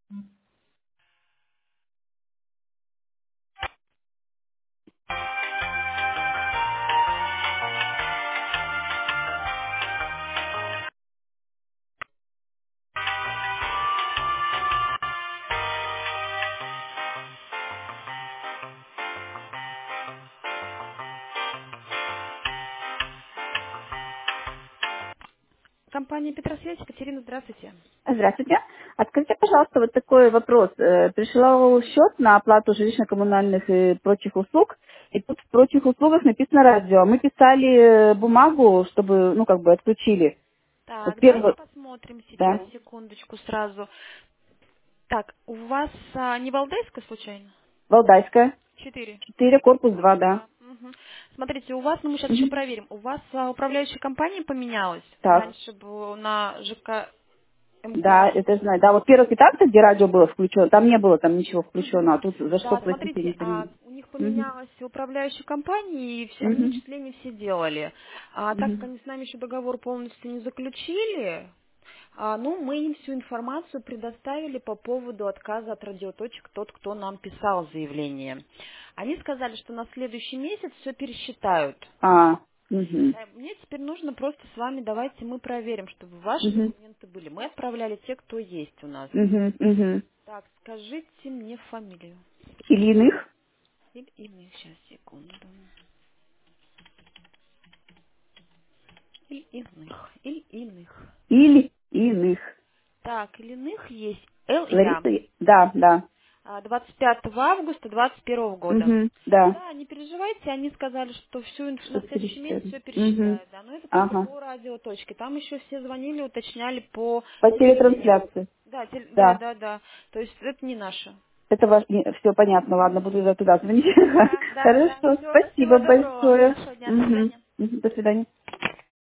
Компания Петросвязь, Екатерина, здравствуйте. Здравствуйте. Откройте, пожалуйста, вот такой вопрос. Пришел счет на оплату жилищно-коммунальных и прочих услуг, и тут в прочих услугах написано радио. Мы писали бумагу, чтобы, ну, как бы отключили. Вот Так, давайте первый, посмотрим сейчас, да, секундочку сразу. Так, у вас не Валдайская случайно? Валдайская, 4. 4, корпус 2, Корпус да. 2. Мгм. Смотрите, у вас, ну мы сейчас еще Мгм. проверим, у вас управляющая компания поменялась? Так, Раньше было на ЖК да, МК. это я знаю. Да, вот первый квитанция, где радио было включено, там не было там ничего включено, а тут за что Да, платить, я не смотрите, понимаю. у них Мгм. поменялась управляющая компания, и они Мгм. начисления все делали. А так как Мгм. они с нами еще договор полностью не заключили, ну, мы им всю информацию предоставили по поводу отказа от радиоточек, тот, кто нам писал заявление. Они сказали, что на следующий месяц все пересчитают. А, мгм. Мне теперь нужно просто с вами, давайте мы проверим, чтобы ваши Мгм. документы были. Мы отправляли те, кто есть у нас. Мгм. Мгм. Так, скажите мне фамилию. Или иных? Или иных, сейчас, секунду. Или иных, или иных. Или иных. Так, или иных есть. Л. Я. Лариса, да, да. 25 августа 21 года. Угу, да. Да, не переживайте, они сказали, что на Что-то следующий месяц пересчитали. все Угу. пересчитают. Да, но это только Ага. по радиоточке. Там еще все звонили, уточняли по По телевидению. телетрансляции. Да, да, Да. да, да. То есть это не наше. Это ваш... Все понятно, ладно, буду туда звонить. Да, да, да. Хорошо, Все, спасибо всего доброго вам. большое. Хорошего дня. До Угу. свидания. До свидания.